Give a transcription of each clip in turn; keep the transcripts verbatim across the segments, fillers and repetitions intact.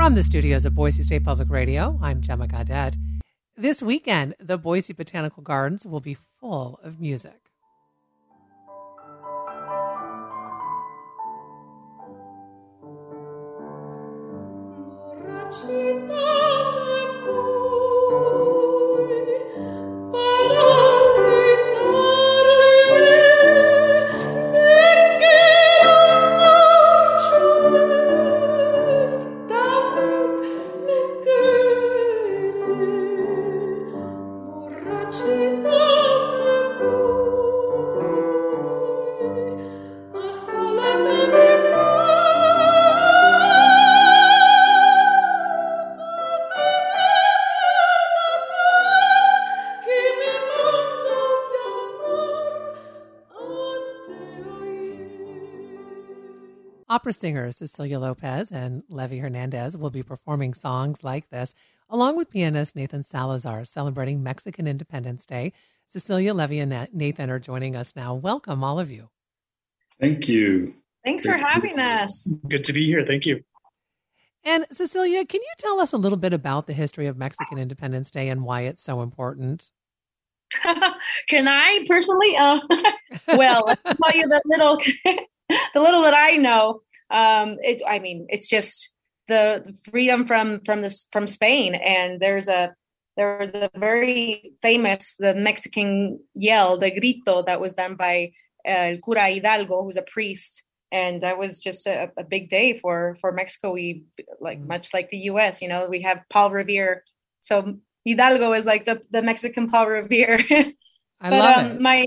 From the studios of Boise State Public Radio, I'm Gemma Gadet. This weekend, the Boise Botanical Gardens will be full of music. Opera singers Cecilia Lopez and Levy Hernandez will be performing songs like this, along with pianist Nathan Salazar, celebrating Mexican Independence Day. Cecilia, Levy, and Nathan are joining us now. Welcome, all of you. Thank you. Thanks for having us. Good to be here. Thank you. And Cecilia, can you tell us a little bit about the history of Mexican Independence Day and why it's so important? Can I personally? Uh, well, let's tell you the little, the little that I know. Um, it, I mean, it's just the, the freedom from from this from Spain, and there's a there was a very famous the Mexican yell, the grito, that was done by uh, Cura Hidalgo, who's a priest, and that was just a, a big day for for Mexico. We like mm. much like the U S, you know, we have Paul Revere, so Hidalgo is like the the Mexican Paul Revere. I but, love um, it. My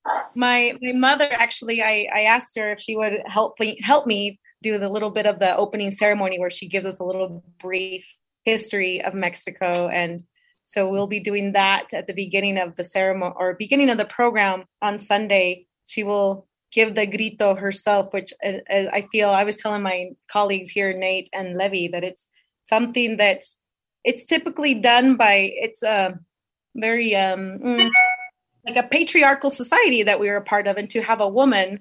my my mother actually, I I asked her if she would help me help me. do the little bit of the opening ceremony where she gives us a little brief history of Mexico. And so we'll be doing that at the beginning of the ceremony or beginning of the program on Sunday. She will give the grito herself, which uh, I feel I was telling my colleagues here, Nate and Levy, that it's something that it's typically done by, it's a very um, mm, like a patriarchal society that we were a part of, and to have a woman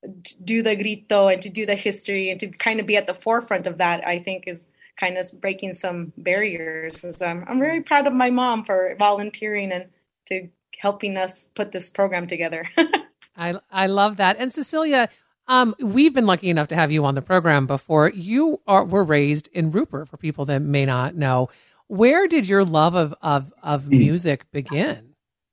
do the grito and to do the history and to kind of be at the forefront of that, I think is kind of breaking some barriers. So I'm, I'm very proud of my mom for volunteering and to helping us put this program together. I I love that. And Cecilia, um, we've been lucky enough to have you on the program before. You are were raised in Rupert, for people that may not know. Where did your love of of, of music begin?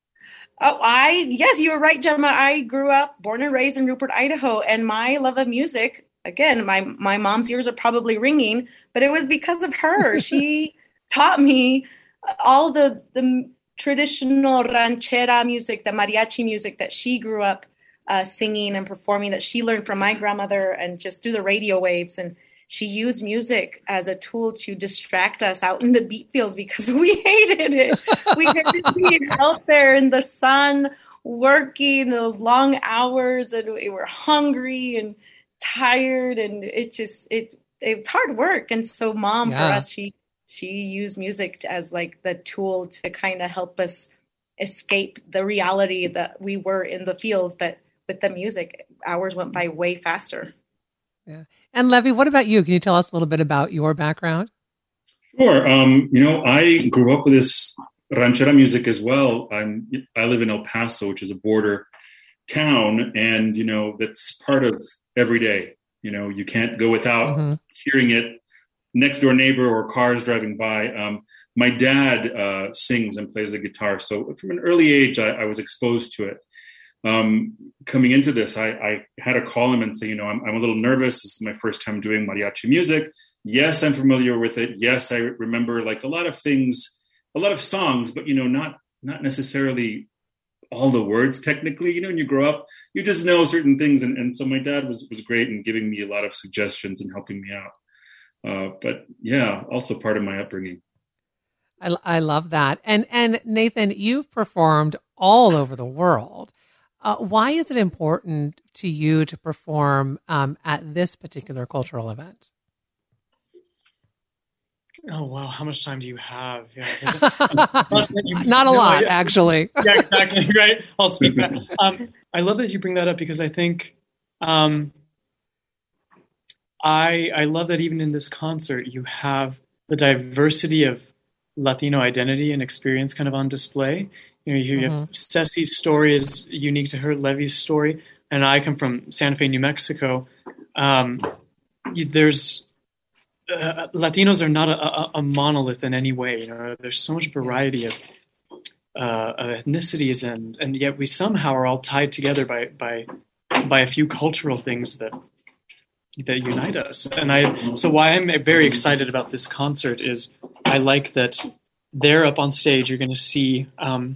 Oh, I, yes, you were right, Gemma. I grew up, born and raised in Rupert, Idaho, and my love of music, again, my, my mom's ears are probably ringing, but it was because of her. She taught me all the, the traditional ranchera music, the mariachi music that she grew up uh, singing and performing, that she learned from my grandmother and just through the radio waves. And she used music as a tool to distract us out in the beet fields because we hated it. We hated being out there in the sun, working those long hours, and we were hungry and tired, and it just it it's hard work. And so, Mom, yeah. for us, she she used music as like the tool to kind of help us escape the reality that we were in the fields. But with the music, hours went by way faster. Yeah. And Levy, what about you? Can you tell us a little bit about your background? Sure. Um, you know, I grew up with this ranchera music as well. I'm, I live in El Paso, which is a border town. And, you know, that's part of every day. You know, you can't go without mm-hmm. hearing it. Next door neighbor or cars driving by. Um, my dad uh, sings and plays the guitar. So from an early age, I, I was exposed to it. Um, coming into this, I, I had to call him and say, you know, I'm, I'm a little nervous. This is my first time doing mariachi music. Yes, I'm familiar with it. Yes, I remember like a lot of things, a lot of songs, but, you know, not not necessarily all the words technically. You know, when you grow up, you just know certain things. And, and so my dad was, was great in giving me a lot of suggestions and helping me out. Uh, but yeah, also part of my upbringing. I, I love that. And, and Nathan, you've performed all over the world. Uh, why is it important to you to perform um, at this particular cultural event? Oh, wow. How much time do you have? Yeah. Not a no, lot, I, actually. Yeah, exactly. Right. I'll speak back. Um, I love that you bring that up because I think um, I I love that even in this concert, you have the diversity of Latino identity and experience kind of on display. You know, you mm-hmm. have Ceci's story is unique to her, Levy's story, and I come from Santa Fe, New Mexico. Um, there's uh, Latinos are not a, a monolith in any way. You know, there's so much variety of, uh, of ethnicities, and and yet we somehow are all tied together by by by a few cultural things that that unite us. And I so why I'm very excited about this concert is I like that there up on stage you're going to see um,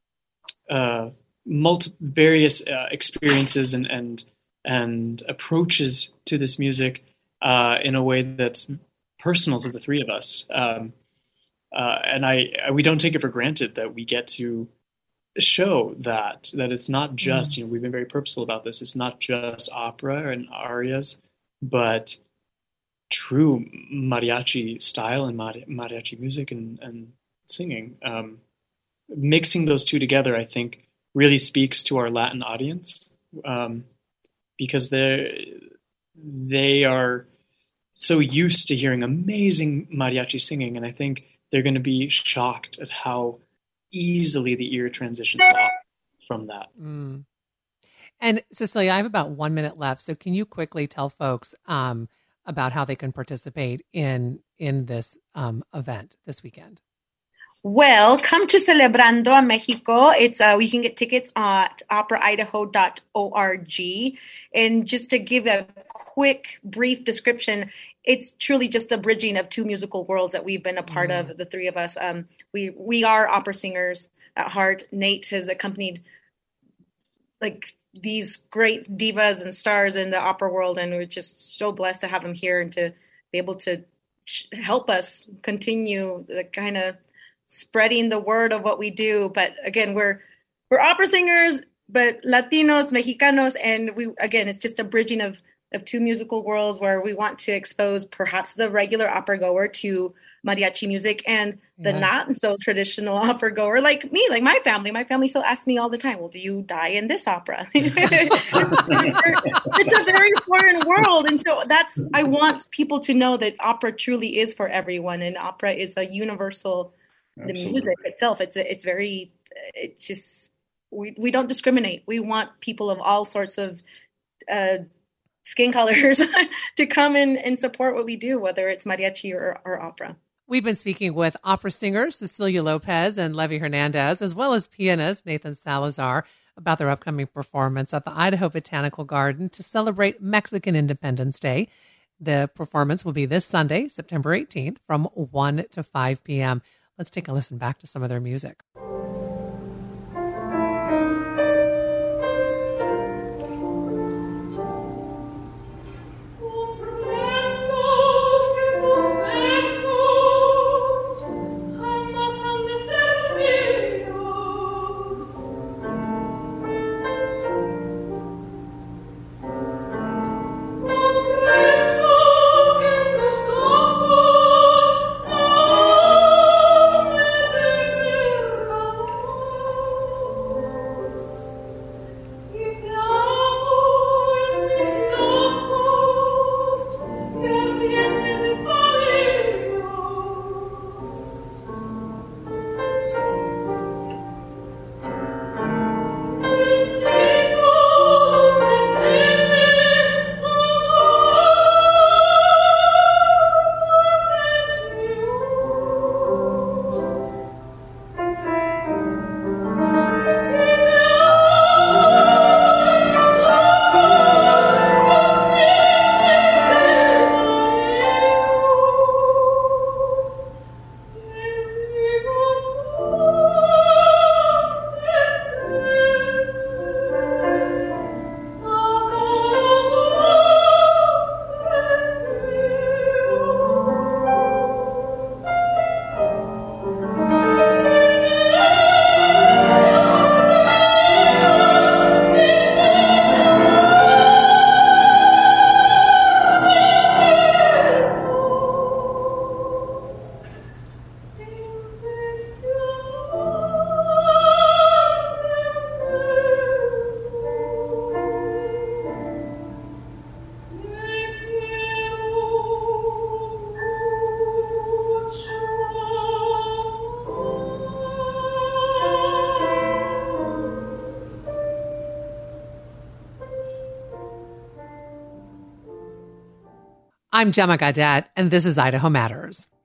uh, multi- various uh, experiences and and and approaches to this music uh, in a way that's personal to the three of us. Um, uh, and I, I, we don't take it for granted that we get to show that, that it's not just, mm. you know, we've been very purposeful about this. It's not just opera and arias, but true mariachi style and mari- mariachi music and, and singing. Um, mixing those two together, I think, really speaks to our Latin audience. Um, because they they are so used to hearing amazing mariachi singing, and I think they're going to be shocked at how easily the ear transitions off from that. Mm. And Cecilia, I have about one minute left, so can you quickly tell folks um, about how they can participate in in this um, event this weekend? Well, come to Celebrando Mexico. It's uh, we can get tickets at opera idaho dot org. And just to give a quick, brief description, it's truly just the bridging of two musical worlds that we've been a part mm. of, the three of us. Um, we we are opera singers at heart. Nate has accompanied like these great divas and stars in the opera world, and we're just so blessed to have him here and to be able to help us continue the kind of spreading the word of what we do. But again, we're we're opera singers, but Latinos, Mexicanos, and we again, it's just a bridging of of two musical worlds where we want to expose perhaps the regular opera goer to mariachi music and the yeah. not so traditional opera goer like me, like my family. My family still asks me all the time, well, do you die in this opera? It's a very foreign world. And so that's, I want people to know that opera truly is for everyone. And opera is a universal, Absolutely. The music itself. It's, a, it's very, it's just, we, we don't discriminate. We want people of all sorts of, uh, skin colors to come in and support what we do, whether it's mariachi or, or opera. We've been speaking with opera singer Cecilia Lopez and Levy Hernandez, as well as pianist Nathan Salazar, about their upcoming performance at the Idaho Botanical Garden to celebrate Mexican Independence Day. The performance will be this Sunday, September eighteenth, from one to five p.m. Let's take a listen back to some of their music. I'm Gemma Gadet, and this is Idaho Matters.